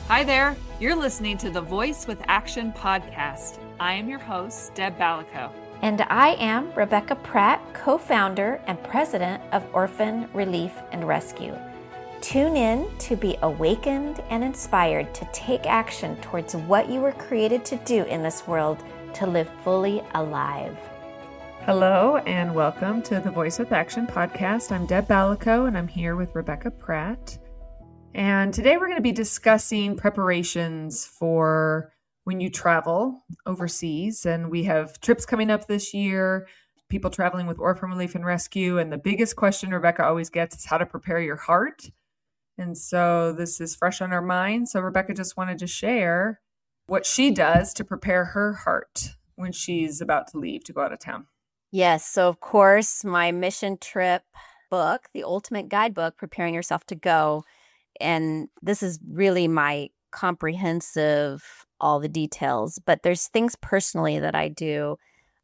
Hi there. You're listening to the Voice with Action podcast. I am your host, Deb Balico. And I am Rebecca Pratt, co-founder and president of Orphan Relief and Rescue. Tune in to be awakened and inspired to take action towards what you were created to do in this world, to live fully alive. Hello and welcome to the Voice with Action podcast. I'm Deb Balico and I'm here with Rebecca Pratt. And today we're going to be discussing preparations for when you travel overseas. And we have trips coming up this year, people traveling with Orphan Relief and Rescue. And the biggest question Rebecca always gets is how to prepare your heart. And so this is fresh on our mind. So Rebecca just wanted to share what she does to prepare her heart when she's about to leave to go out of town. Yes. So of course, my mission trip book, the ultimate guidebook, Preparing Yourself to Go. And this is really my comprehensive, all the details, but there's things personally that I do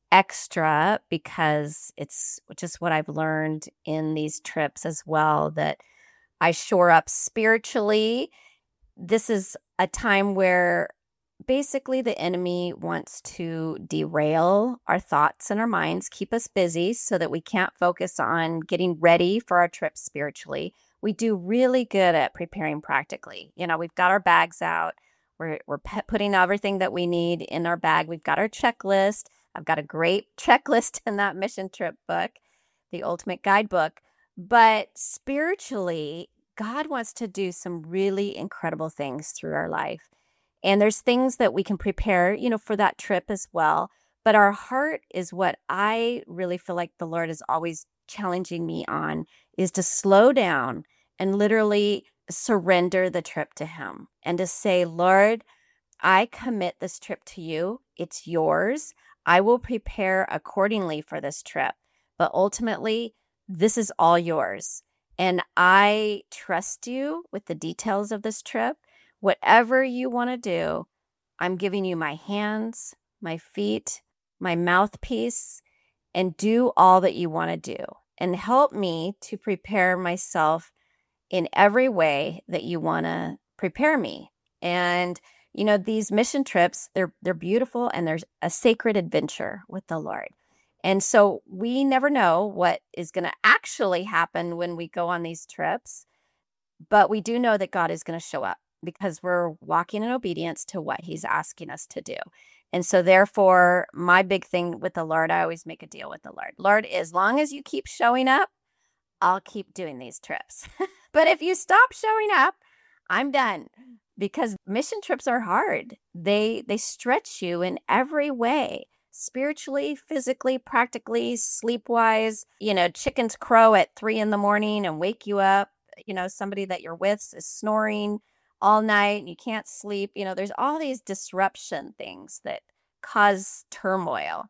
extra because it's just what I've learned in these trips as well, that I shore up spiritually. This is a time where basically the enemy wants to derail our thoughts and our minds, keep us busy so that we can't focus on getting ready for our trip spiritually. We do really good at preparing practically. You know, we've got our bags out. We're putting everything that we need in our bag. We've got our checklist. I've got a great checklist in that mission trip book, the ultimate guidebook. But spiritually, God wants to do some really incredible things through our life. And there's things that we can prepare, for that trip as well. But our heart is what I really feel like the Lord is always challenging me on, is to slow down and literally surrender the trip to Him and to say, Lord, I commit this trip to you. It's yours. I will prepare accordingly for this trip. But ultimately, this is all yours. And I trust you with the details of this trip. Whatever you want to do, I'm giving you my hands, my feet, my mouthpiece, and do all that you want to do. And help me to prepare myself in every way that you want to prepare me. And, these mission trips, they're beautiful and there's a sacred adventure with the Lord. And so we never know what is going to actually happen when we go on these trips, but we do know that God is going to show up because we're walking in obedience to what He's asking us to do. And so therefore, my big thing with the Lord, I always make a deal with the Lord. Lord, as long as you keep showing up, I'll keep doing these trips. But if you stop showing up, I'm done. Because mission trips are hard. They stretch you in every way, spiritually, physically, practically, sleep-wise. Chickens crow at 3 a.m. and wake you up. Somebody that you're with is snoring all night and you can't sleep. There's all these disruption things that cause turmoil.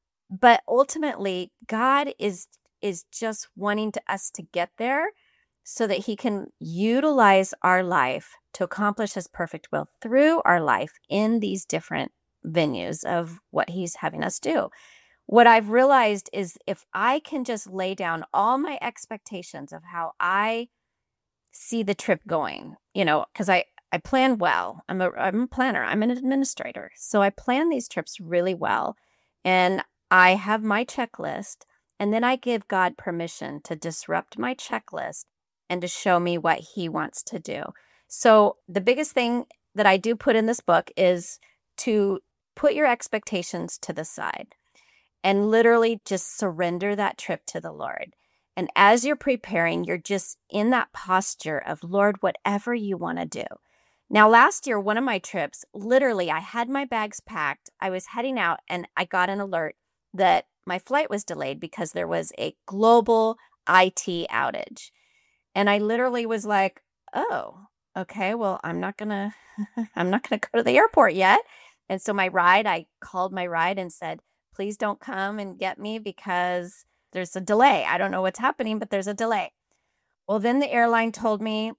But ultimately, God is just wanting us to get there so that He can utilize our life to accomplish His perfect will through our life in these different venues of what He's having us do. What I've realized is if I can just lay down all my expectations of how I see the trip going, because I plan well. I'm a planner. I'm an administrator. So I plan these trips really well. And I have my checklist. And then I give God permission to disrupt my checklist and to show me what He wants to do. So the biggest thing that I do put in this book is to put your expectations to the side and literally just surrender that trip to the Lord. And as you're preparing, you're just in that posture of, Lord, whatever you want to do. Now, last year, one of my trips, literally, I had my bags packed. I was heading out and I got an alert that my flight was delayed because there was a global IT outage. And I literally was like, oh, okay, well, I'm not going to go to the airport yet. And so I called my ride and said, please don't come and get me because there's a delay. I don't know what's happening, but there's a delay. Well, then the airline told me,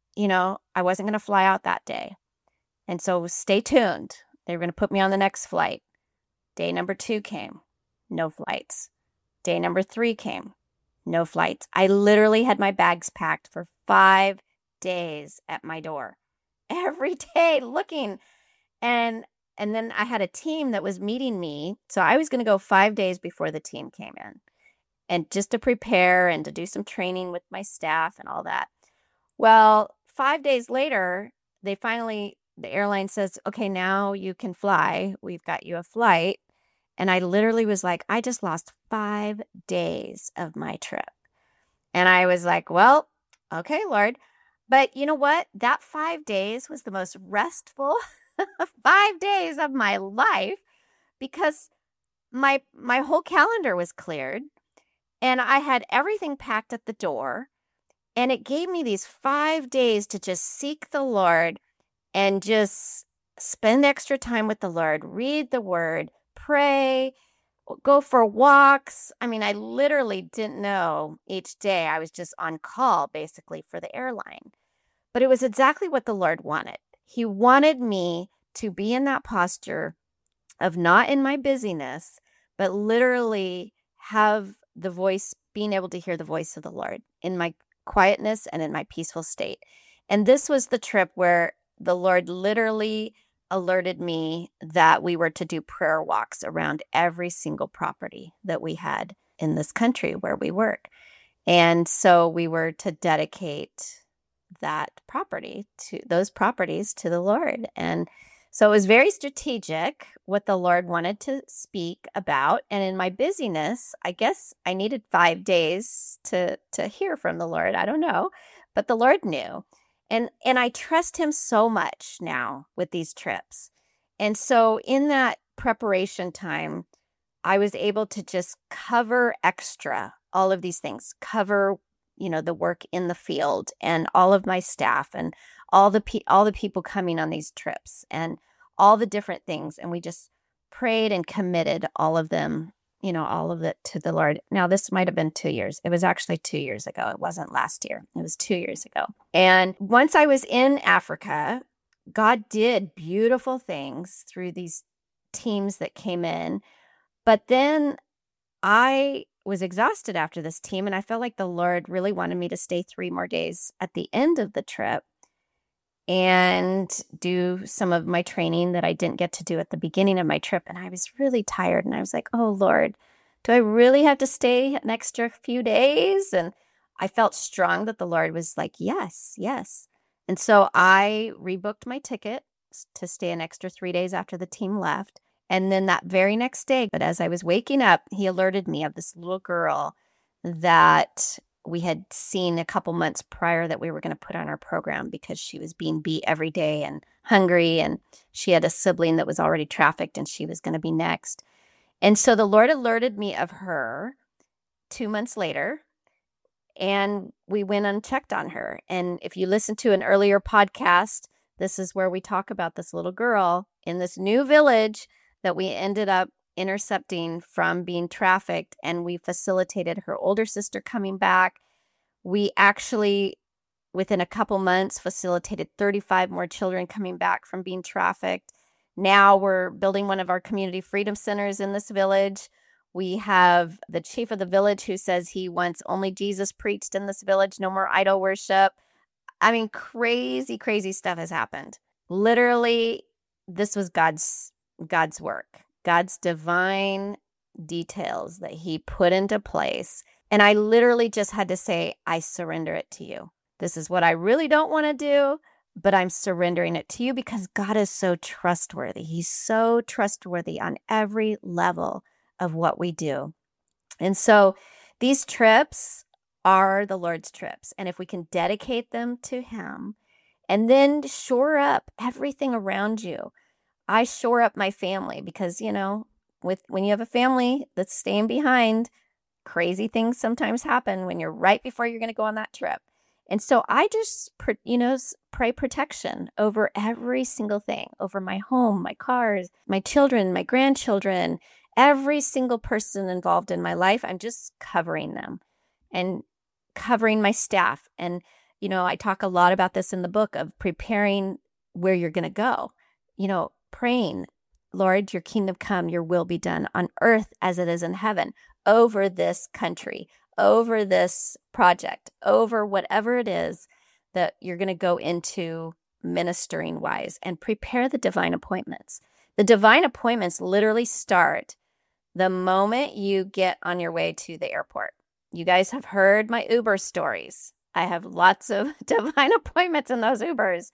I wasn't going to fly out that day. And so stay tuned. They were going to put me on the next flight. Day number 2 came. No flights. Day number 3 came. No flights. I literally had my bags packed for 5 days at my door. every day looking. And then I had a team that was meeting me. So I was going to go 5 days before the team came in, and just to prepare and to do some training with my staff and all that. Well, 5 days later, the airline says, okay, now you can fly. We've got you a flight. And I literally was like, I just lost 5 days of my trip. And I was like, well, okay, Lord. But you know what? That 5 days was the most restful 5 days of my life, because my whole calendar was cleared and I had everything packed at the door. And it gave me these 5 days to just seek the Lord and just spend extra time with the Lord, read the word, pray, go for walks. I mean, I literally didn't know each day. I was just on call basically for the airline. But it was exactly what the Lord wanted. He wanted me to be in that posture of not in my busyness, but literally have the voice, being able to hear the voice of the Lord in my quietness and in my peaceful state. And this was the trip where the Lord literally alerted me that we were to do prayer walks around every single property that we had in this country where we work. And so we were to dedicate those properties to the Lord. And so it was very strategic what the Lord wanted to speak about. And in my busyness, I guess I needed 5 days to hear from the Lord. I don't know, but the Lord knew. And I trust him so much now with these trips. And so in that preparation time, I was able to just cover extra all of these things, cover, the work in the field and all of my staff and all the people coming on these trips and all the different things. And we just prayed and committed all of them, all of it to the Lord. Now, this might have been 2 years. It was actually 2 years ago. It wasn't last year. It was 2 years ago. And once I was in Africa, God did beautiful things through these teams that came in. But then I was exhausted after this team, and I felt like the Lord really wanted me to stay 3 more days at the end of the trip and do some of my training that I didn't get to do at the beginning of my trip. And I was really tired, and I was like, oh, Lord, do I really have to stay an extra few days? And I felt strong that the Lord was like, yes, yes. And so I rebooked my ticket to stay an extra 3 days after the team left. And then that very next day, but as I was waking up, he alerted me of this little girl that we had seen a couple months prior that we were going to put on our program because she was being beat every day and hungry. And she had a sibling that was already trafficked and she was going to be next. And so the Lord alerted me of her 2 months later, and we went and checked on her. And if you listen to an earlier podcast, this is where we talk about this little girl in this new village that we ended up intercepting from being trafficked, and we facilitated her older sister coming back. We actually, within a couple months, facilitated 35 more children coming back from being trafficked. Now we're building one of our community freedom centers in this village. We have the chief of the village who says he wants only Jesus preached in this village, no more idol worship. I mean, crazy, crazy stuff has happened. Literally, this was God's work, God's divine details that he put into place. And I literally just had to say, I surrender it to you. This is what I really don't want to do, but I'm surrendering it to you because God is so trustworthy. He's so trustworthy on every level of what we do. And so these trips are the Lord's trips. And if we can dedicate them to him and then shore up everything around you. I shore up my family because, when you have a family that's staying behind, crazy things sometimes happen when you're right before you're going to go on that trip. And so I just, pray protection over every single thing, over my home, my cars, my children, my grandchildren, every single person involved in my life. I'm just covering them and covering my staff. And, I talk a lot about this in the book of preparing where you're going to go, praying, Lord, your kingdom come, your will be done on earth as it is in heaven, over this country, over this project, over whatever it is that you're going to go into ministering wise, and prepare the divine appointments. The divine appointments literally start the moment you get on your way to the airport. You guys have heard my Uber stories. I have lots of divine appointments in those Ubers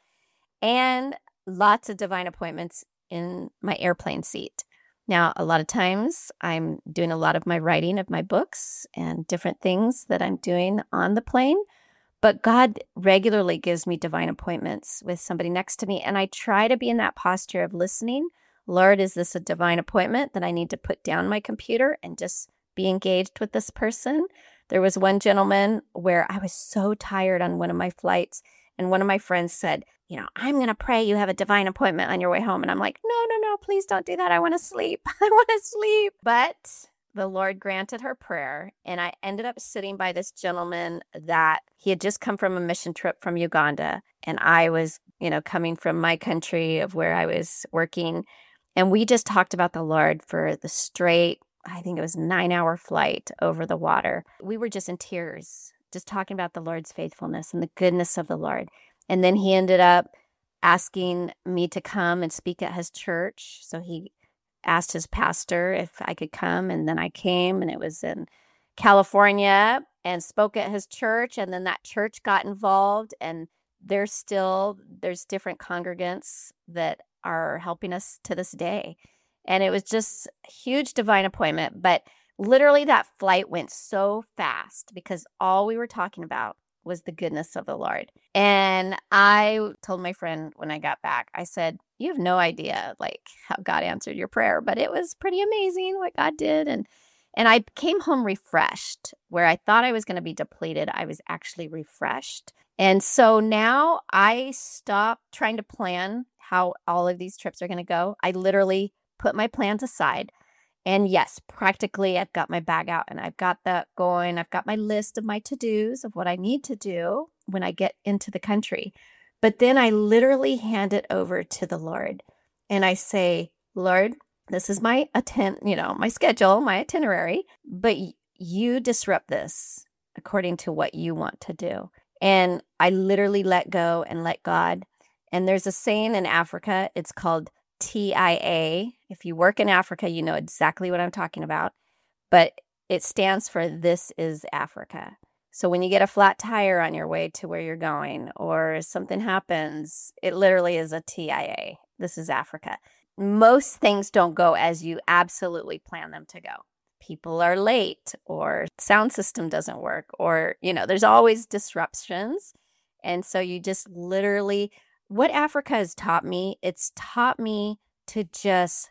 and lots of divine appointments in my airplane seat. Now, a lot of times I'm doing a lot of my writing of my books and different things that I'm doing on the plane, but God regularly gives me divine appointments with somebody next to me, and I try to be in that posture of listening. Lord, is this a divine appointment that I need to put down my computer and just be engaged with this person? There was one gentleman where I was so tired on one of my flights, and one of my friends said, I'm going to pray you have a divine appointment on your way home. And I'm like, no, please don't do that. I want to sleep. I want to sleep. But the Lord granted her prayer, and I ended up sitting by this gentleman that he had just come from a mission trip from Uganda, and I was, coming from my country of where I was working, and we just talked about the Lord for the straight, I think it was 9-hour flight over the water. We were just in tears, just talking about the Lord's faithfulness and the goodness of the Lord. And then he ended up asking me to come and speak at his church. So he asked his pastor if I could come, and then I came, and it was in California, and spoke at his church, and then that church got involved, and there's different congregants that are helping us to this day. And it was just a huge divine appointment, but literally that flight went so fast because all we were talking about was the goodness of the Lord. And I told my friend when I got back, I said, you have no idea how God answered your prayer, but it was pretty amazing what God did. And I came home refreshed. Where I thought I was going to be depleted, I was actually refreshed. And so now I stopped trying to plan how all of these trips are going to go. I literally put my plans aside. And yes, practically I've got my bag out and I've got that going. I've got my list of my to-dos of what I need to do when I get into the country. But then I literally hand it over to the Lord. And I say, Lord, this is my my schedule, my itinerary, but you disrupt this according to what you want to do. And I literally let go and let God. And there's a saying in Africa, it's called TIA. If you work in Africa, you know exactly what I'm talking about. But it stands for This is Africa. So when you get a flat tire on your way to where you're going or something happens, it literally is a TIA. This is Africa. Most things don't go as you absolutely plan them to go. People are late, or sound system doesn't work, or, there's always disruptions. And so you just literally, what Africa has taught me, it's taught me to just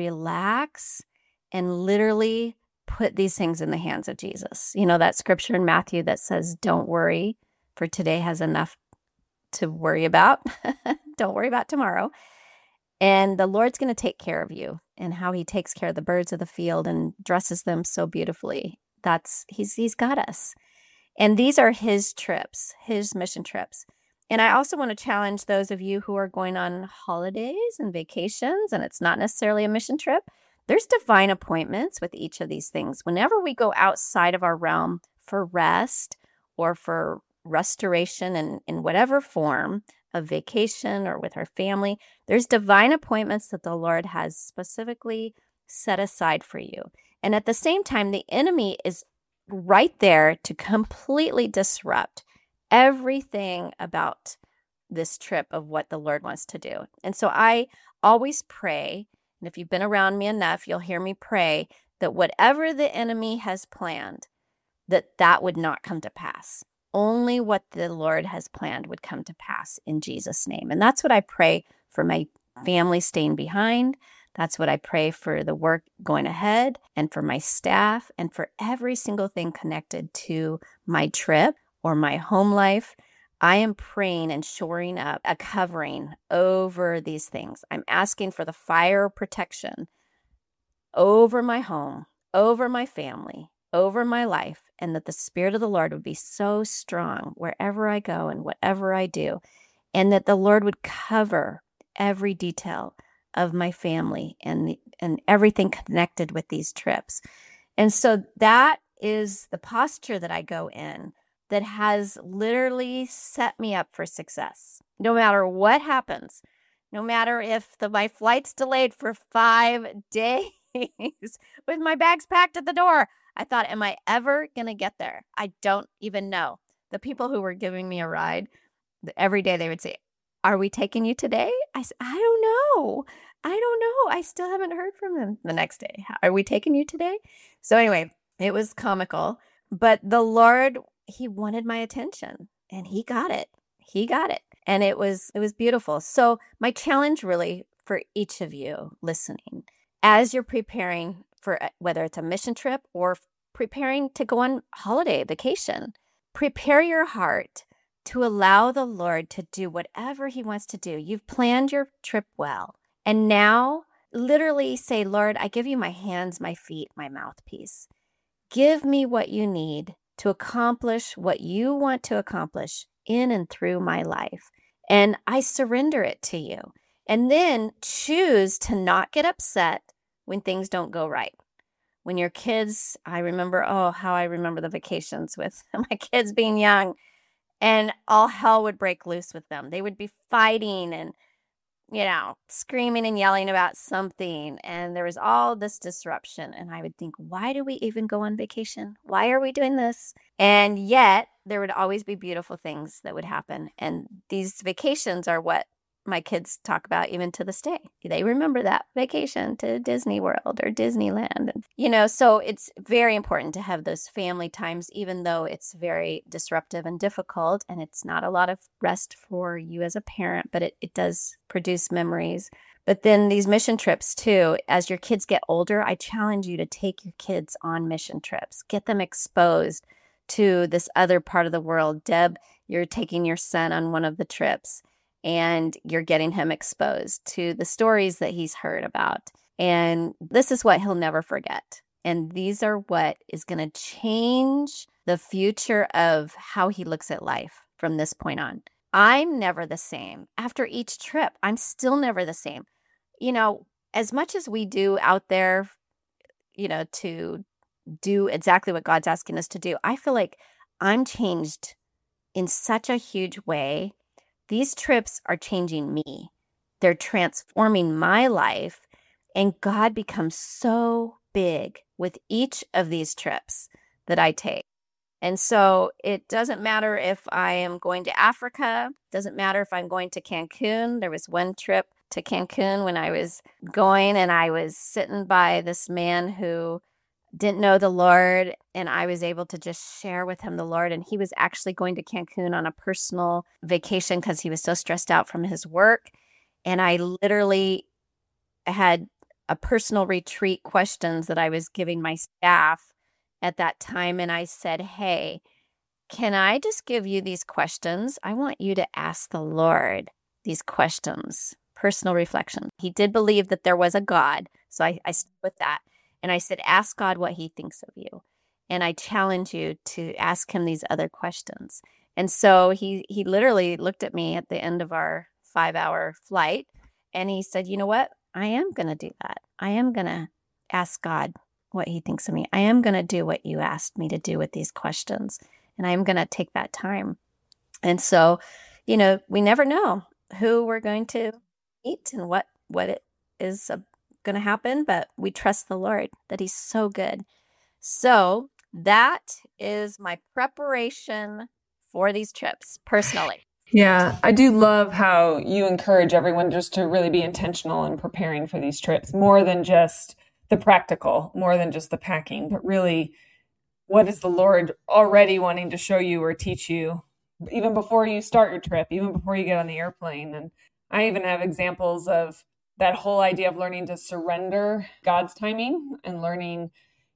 relax and literally put these things in the hands of Jesus. That scripture in Matthew that says, don't worry, for today has enough to worry about. Don't worry about tomorrow. And the Lord's going to take care of you, and how he takes care of the birds of the field and dresses them so beautifully. He's got us. And these are his trips, his mission trips. And I also want to challenge those of you who are going on holidays and vacations, and it's not necessarily a mission trip. There's divine appointments with each of these things. Whenever we go outside of our realm for rest or for restoration in whatever form of vacation or with our family, there's divine appointments that the Lord has specifically set aside for you. And at the same time, the enemy is right there to completely disrupt everything about this trip of what the Lord wants to do. And so I always pray, and if you've been around me enough, you'll hear me pray that whatever the enemy has planned, that would not come to pass. Only what the Lord has planned would come to pass in Jesus' name. And that's what I pray for my family staying behind. That's what I pray for the work going ahead, and for my staff, and for every single thing connected to my trip or my home life. I am praying and shoring up a covering over these things. I'm asking for the fire protection over my home, over my family, over my life, and that the Spirit of the Lord would be so strong wherever I go and whatever I do, and that the Lord would cover every detail of my family and everything connected with these trips. And so that is the posture that I go in that has literally set me up for success. No matter what happens, no matter if my flight's delayed for 5 days with my bags packed at the door, I thought, am I ever going to get there? I don't even know. The people who were giving me a ride, every day they would say, are we taking you today? I said, I don't know. I still haven't heard from them. The next day, are we taking you today? So anyway, it was comical, but the Lord, he wanted my attention and he got it. And it was beautiful. So my challenge really for each of you listening, as you're preparing for whether it's a mission trip or preparing to go on holiday vacation, prepare your heart to allow the Lord to do whatever he wants to do. You've planned your trip well. And now literally say, Lord, I give you my hands, my feet, my mouthpiece. Give me what you need to accomplish what you want to accomplish in and through my life. And I surrender it to you. And then choose to not get upset when things don't go right. When your kids, I remember the vacations with my kids being young, and all hell would break loose with them. They would be fighting and, screaming and yelling about something. And there was all this disruption. And I would think, why do we even go on vacation? Why are we doing this? And yet there would always be beautiful things that would happen. And these vacations are what my kids talk about even to this day. They remember that vacation to Disney World or Disneyland. So it's very important to have those family times, even though it's very disruptive and difficult, and it's not a lot of rest for you as a parent, but it does produce memories. But then these mission trips too, as your kids get older, I challenge you to take your kids on mission trips, get them exposed to this other part of the world. Deb, you're taking your son on one of the trips, and you're getting him exposed to the stories that he's heard about. And this is what he'll never forget. And these are what is going to change the future of how he looks at life from this point on. I'm never the same. After each trip, I'm still never the same. As much as we do out there, to do exactly what God's asking us to do, I feel like I'm changed in such a huge way. These trips are changing me. They're transforming my life, and God becomes so big with each of these trips that I take. And so it doesn't matter if I am going to Africa, doesn't matter if I'm going to Cancun. There was one trip to Cancun when I was going, and I was sitting by this man who didn't know the Lord, and I was able to just share with him the Lord. And he was actually going to Cancun on a personal vacation because he was so stressed out from his work. And I literally had a personal retreat questions that I was giving my staff at that time. And I said, hey, can I just give you these questions? I want you to ask the Lord these questions, personal reflection. He did believe that there was a God. So I stuck with that. And I said, ask God what he thinks of you. And I challenge you to ask him these other questions. And so he literally looked at me at the end of our 5-hour flight, and he said, you know what? I am going to do that. I am going to ask God what he thinks of me. I am going to do what you asked me to do with these questions. And I am going to take that time. And so, we never know who we're going to meet and what it is going to happen, but we trust the Lord that he's so good. So that is my preparation for these trips personally. Yeah, I do love how you encourage everyone just to really be intentional in preparing for these trips, more than just the practical, more than just the packing, but really what is the Lord already wanting to show you or teach you even before you start your trip, even before you get on the airplane. And I even have examples of that whole idea of learning to surrender God's timing and learning,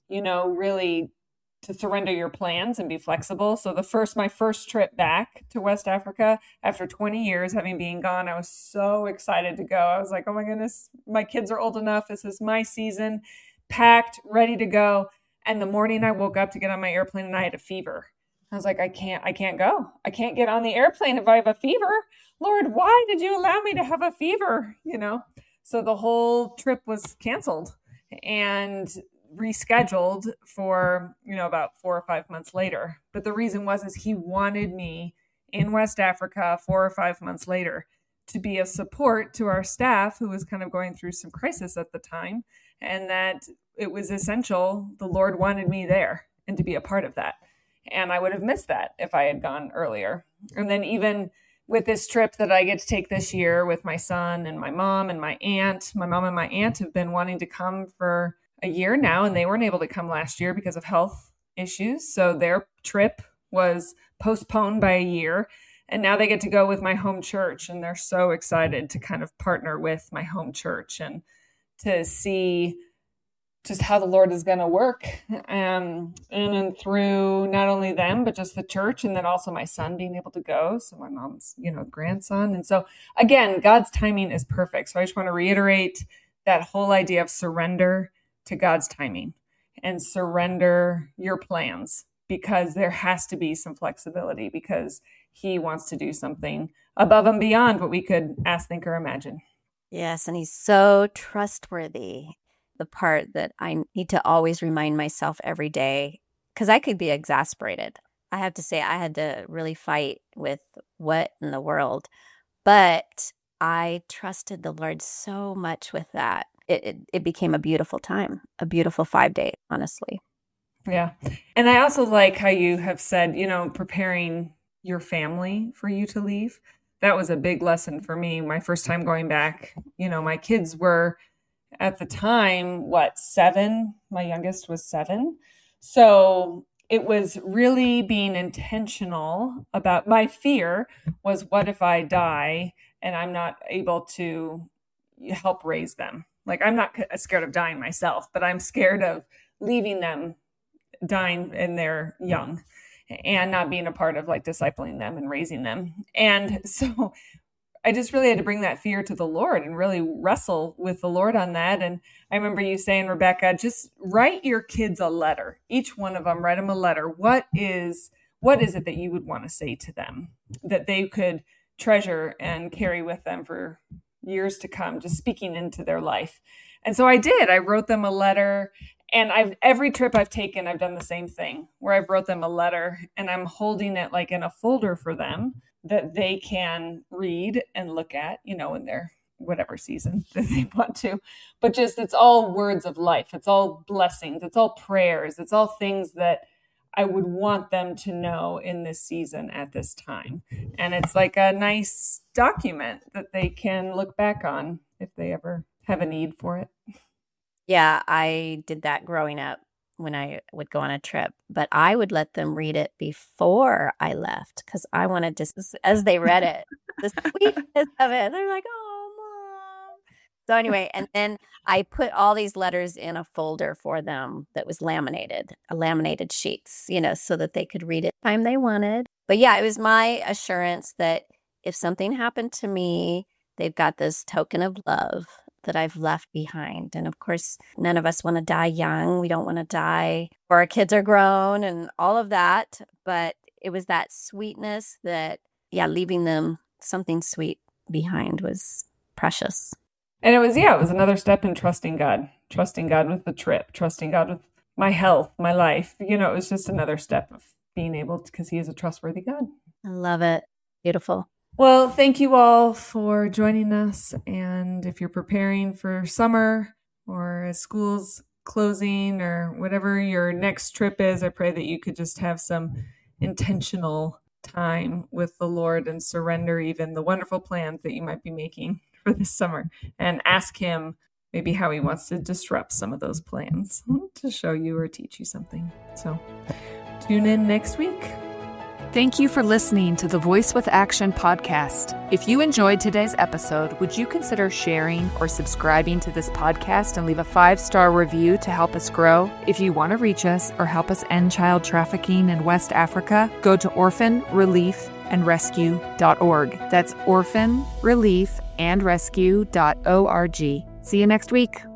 really to surrender your plans and be flexible. So my first trip back to West Africa after 20 years having been gone, I was so excited to go. I was like, oh my goodness, my kids are old enough. This is my season, packed, ready to go. And the morning I woke up to get on my airplane and I had a fever. I was like, I can't go. I can't get on the airplane if I have a fever. Lord, why did you allow me to have a fever? So the whole trip was canceled. And rescheduled for, about 4 or 5 months later. But the reason is he wanted me in West Africa 4 or 5 months later to be a support to our staff who was kind of going through some crisis at the time, and that it was essential. The Lord wanted me there and to be a part of that. And I would have missed that if I had gone earlier. And then even with this trip that I get to take this year with my son and my mom and my aunt, my mom and my aunt have been wanting to come for a year now, and they weren't able to come last year because of health issues. So their trip was postponed by a year. And now they get to go with my home church, and they're so excited to kind of partner with my home church and to see just how the Lord is going to work and through not only them, but just the church. And then also my son being able to go. So my mom's, grandson. And so again, God's timing is perfect. So I just want to reiterate that whole idea of surrender to God's timing and surrender your plans, because there has to be some flexibility, because he wants to do something above and beyond what we could ask, think, or imagine. Yes, and he's so trustworthy. The part that I need to always remind myself every day, because I could be exasperated. I have to say I had to really fight with what in the world, but I trusted the Lord so much with that. It became a beautiful time, a beautiful 5 days, honestly. Yeah. And I also like how you have said, preparing your family for you to leave. That was a big lesson for me. My first time going back, my kids were at the time, 7? My youngest was 7. So it was really being intentional about my fear was, what if I die and I'm not able to help raise them? Like, I'm not scared of dying myself, but I'm scared of leaving them dying in their young and not being a part of discipling them and raising them. And so I just really had to bring that fear to the Lord and really wrestle with the Lord on that. And I remember you saying, Rebecca, just write your kids a letter. Each one of them, write them a letter. What is it that you would want to say to them that they could treasure and carry with them for years to come, just speaking into their life? And so I did. I wrote them a letter. And every trip I've taken, I've done the same thing, where I've wrote them a letter and I'm holding it in a folder for them that they can read and look at, in their whatever season that they want to. But just, it's all words of life. It's all blessings. It's all prayers. It's all things that I would want them to know in this season at this time. And it's like a nice document that they can look back on if they ever have a need for it. Yeah, I did that growing up when I would go on a trip, but I would let them read it before I left, because I wanted to, as they read it, the sweetness of it. They're like, oh, Mom. So anyway, and then I put all these letters in a folder for them that was laminated sheets, so that they could read it time they wanted. But yeah, it was my assurance that if something happened to me, they've got this token of love that I've left behind. And of course, none of us want to die young. We don't want to die or our kids are grown and all of that. But it was that sweetness that, leaving them something sweet behind was precious. And it was another step in trusting God with the trip, trusting God with my health, my life. It was just another step of being able to, because he is a trustworthy God. I love it. Beautiful. Well, thank you all for joining us. And if you're preparing for summer or as school's closing or whatever your next trip is, I pray that you could just have some intentional time with the Lord and surrender even the wonderful plans that you might be making for this summer, and ask him maybe how he wants to disrupt some of those plans to show you or teach you something. So tune in next week. Thank you for listening to the Voice with Action podcast. If you enjoyed today's episode, would you consider sharing or subscribing to this podcast and leave a 5-star review to help us grow? If you want to reach us or help us end child trafficking in West Africa, go to orphanreliefandrescue.org. That's orphanreliefandrescue.org. See you next week.